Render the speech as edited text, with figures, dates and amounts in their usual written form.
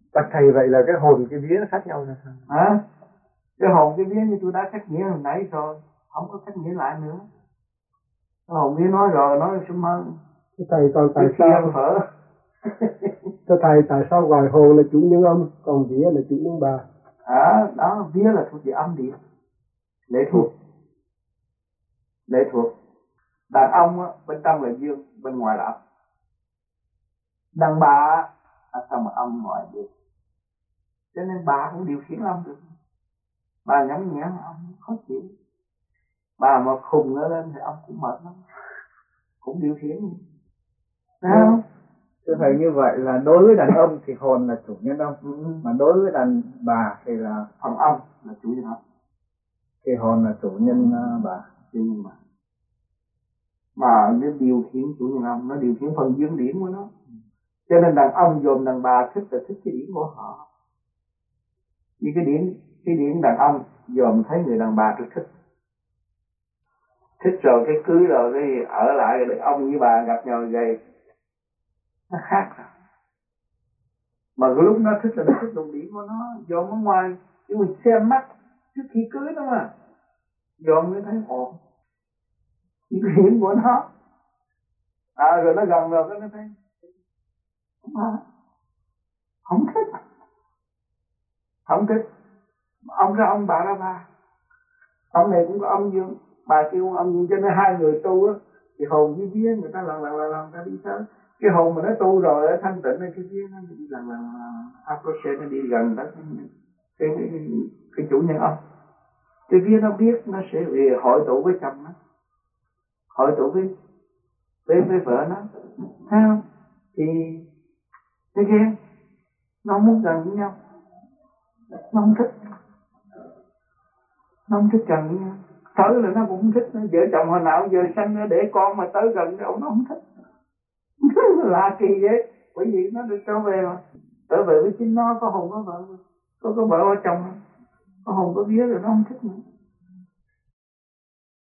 Bạch thầy, vậy là cái hồn cái vía nó khác nhau là sao? Cái hồn cái vía như tôi đã cách nghĩa hồi nãy rồi, không có cách nghĩa lại nữa. Cái hồn vía nói rồi, nói sớm hơn. Thầy còn tại sao thưa thầy, tại sao gọi hồn là chủ nhân âm còn vía là chủ nhân bà? Đó, vía là thuộc về âm điện, lệ thuộc. Đàn ông á, bên trong là dương, bên ngoài là âm. Đàn bà sao mà âm ngoài được, cho nên bà cũng điều khiển âm được. Bà nhõng nhẽo âm khó chịu, bà mà khùng nó lên thì âm cũng mệt lắm, cũng điều khiển. Sao? Thưa thầy, như vậy là đối với đàn ông thì hồn là chủ nhân âm, mà đối với đàn bà thì là phần âm là chủ nhân âm, thì hồn là chủ nhân bà. Mà nó điều khiển chủ nhân âm, nó điều khiển phần dương điển của nó. Cho nên đàn ông dồn đàn bà thích là thích cái điển của họ. Vì cái điển đàn ông dòm thấy người đàn bà rất thích. Thích rồi cái cưới rồi cái ở lại rồi ông với bà gặp nhau vậy. Nó khác rồi. Mà cái lúc nó thích là nó thích đồng điển của nó, dòm ở ngoài, chứ mình xem mắt trước khi cưới đó mà. Dòm mới thấy ổn. Cái điển của nó. Rồi nó gần rồi cái nó thấy không thích. Ông ra ông, bà ra bà. Ông này cũng có âm dương, bà kia cũng âm dương, cho nên hai người tu á thì hồn với vía người ta lần ta đi tới. Cái hồn mà nó tu rồi thanh tịnh này, cái vía nó đi lần approach, nó đi gần tới cái chủ nhân âm. Cái vía nó biết nó sẽ về hội tụ với chồng nó, hội tụ với vợ nó, thấy không? Thì cái ghen nó không muốn gần với nhau, nó không thích gần với nhau. Tới là nó cũng không thích. Vợ chồng hồi nào giờ sanh nó để con mà tới gần cái ông nó không thích. Lạ kỳ vậy. Bởi vì nó được trở về mà, trở về với chính nó, có hồn có vợ, có vợ có chồng, có hồn có vía rồi nó không thích nữa.